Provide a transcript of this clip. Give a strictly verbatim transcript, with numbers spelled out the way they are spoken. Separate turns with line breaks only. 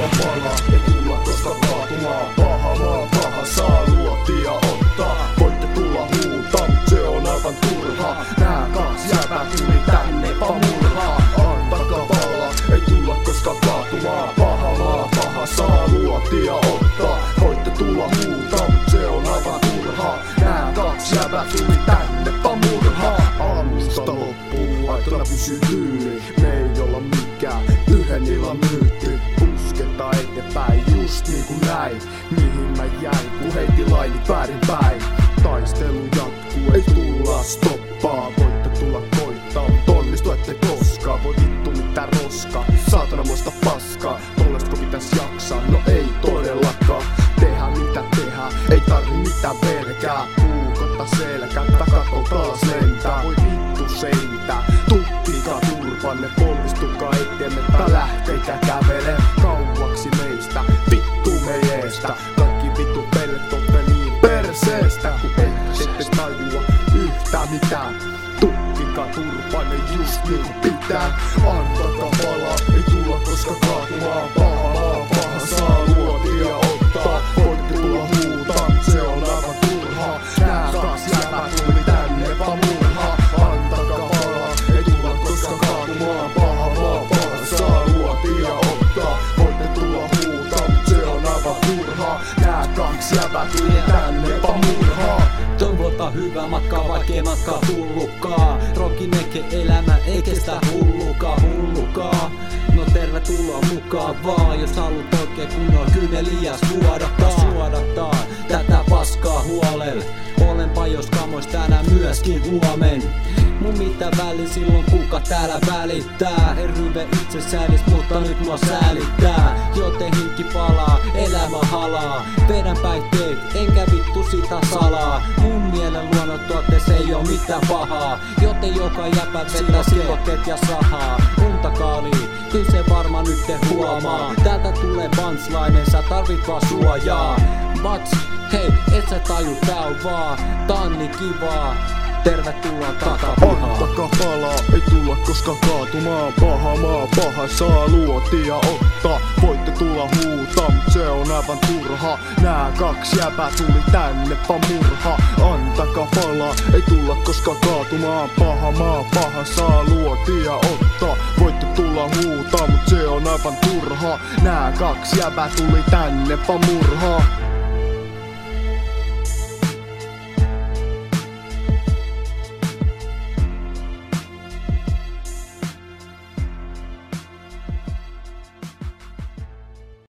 Antakaa palaa, ei tulla koska kaatumaan. Paha maa, paha saa luotia ottaa. Voitte tulla huutaa, mut se on aivan turhaa. Nää kaksi jäbää tuli tänne pamurhaa. Antakaa palaa, ei tulla koska kaatumaan. Paha maa, paha saa luotia ottaa. Voitte tulla huutaa, mut se on aivan turhaa. Nää kaksi jäbää tuli tänne pamurhaa. Aamusta loppuun laitolla pysyy tyyli. Me ei olla mikään yhden illan myytti. Pusketaan eteenpäin just niinku näin. Mihin mä jäin kun heitin lainit väärinpäin. Taistelu jatkuu, ei tulla stoppaa. Voitte tulla koittaa, mut onnistu ette koskaan. Voi vittu mitä roskaa, saatana muista paskaa. Tollaisko pitäis jaksaa, no ei todellakaan. Tehdä mitä tehdä, ei tarvi mitään pelkää. Puukottaa selkää, takaton taas lentää. Voi vittu seintää, tuttikaa turvanne. Polvistukaa eteemme, tää lähteikää kävelee kauaksi meistä. Vittu me jeestä, kaikki vittu pellet otte niin perseestä. Kun ette tajua yhtään mitään. Tukkikaa turvanne just niin kuin pitää. Antakaa palaa, ei tulla koska kaatumaan. Paha maa, paha saa luotia ottaa. Voitte tulla huutaa, se on aivan turhaa. Nää kaksi jäbää tuli tänne vaan murhaa. Antakaa palaa, ei tulla koska kaatumaan. Paha maa, paha saa luotia ottaa. Voitte tulla huutaa, mut se on aivan turhaa. Nää kaksi jäbää tuli tänne vaan murhaa.
Toivotaan hyvää matkaa, vaikkei matkaa tullutkaan. Rokineke elämä ei kestä hullukaan, hullukaan. No tervetuloa mukaan vaan, jos haluut oikein kunnon kyyneliä suodattaa. Suodattaa tätä paskaa huolelle. Olenpa jos kamois tänään myöskin huomen. Mun mitä väli silloin kuka täällä välittää. En ryve itse säälis, mutta nyt mua säälittää. Joten hinki palaa, elämä halaa. Vedän päihteet, enkä vittu sitä salaa. Mun mielen luonnontuotteessa ei oo mitään pahaa. Joten joka jäpä vetää silokkeet ja sahaa. Untakaali, kyllä se varmaan nyt te huomaa. Täältä tulee punchline, sä tarvit vaan suojaa. Mats, hei, et sä taju, tää on vaan, tää on niin kivaa. Tervetuloa takapihaan.
Antakaa palaa, ei tulla koska kaatumaan. Paha maa, paha saa luotia ottaa. Voitte tulla huutaa, mut se on aivan turha. Nää kaksi jäbää tuli tänne vaan murha. Antakaa palaa, ei tulla koska kaatumaan. Paha maa, paha saa luotia ottaa. Voitte tulla huutaa, mut se on aivan turha. Nää kaksi jäbää tuli tänne vaan murha.